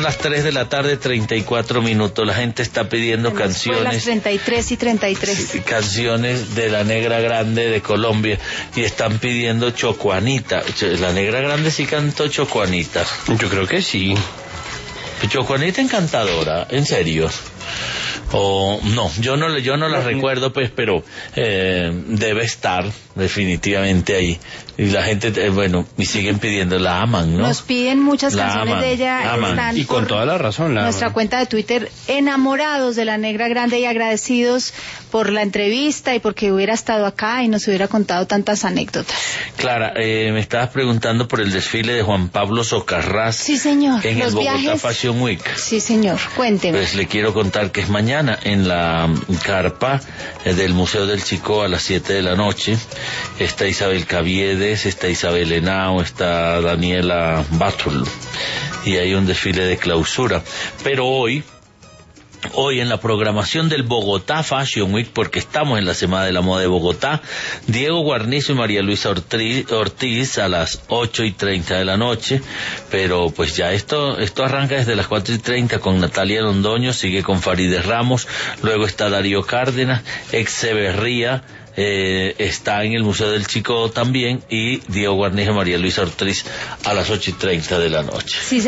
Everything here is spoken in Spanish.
Son las 3 de la tarde, 34 minutos. La gente está pidiendo canciones. Las 33 y 33. Canciones de La Negra Grande de Colombia. Y están pidiendo Chocuanita. La Negra Grande sí cantó Chocuanita. Yo creo que sí. Chocuanita encantadora, en serio. O no, yo no la recuerdo, pues, pero debe estar definitivamente ahí. Y la gente, bueno, y siguen pidiendo, la aman, ¿no? Nos piden muchas canciones de ella. Aman. Y con toda la razón. Nuestra cuenta de Twitter, enamorados de La Negra Grande y agradecidos por la entrevista y porque hubiera estado acá y nos hubiera contado tantas anécdotas. Clara, me estabas preguntando por el desfile de Juan Pablo Socarrás. Sí, señor. En el Bogotá viajes... Fashion Week. Sí, señor. Cuénteme. Pues le quiero contar que es mañana en la carpa del Museo del Chicó a las 7 de la noche. Está Isabel Caviedes, está Isabel Henao, está Daniela Batul y hay un desfile de clausura. Pero hoy en la programación del Bogotá Fashion Week, porque estamos en la Semana de la Moda de Bogotá, Diego Guarnizo y María Luisa Ortiz a las 8:30 de la noche, pero pues ya esto arranca desde las 4:30 con Natalia Londoño, sigue con Farideh Ramos, luego está Darío Cárdenas, Exeberría, está en el Museo del Chico también, y Diego Guarnizo y María Luisa Ortiz a las 8:30 de la noche. Sí,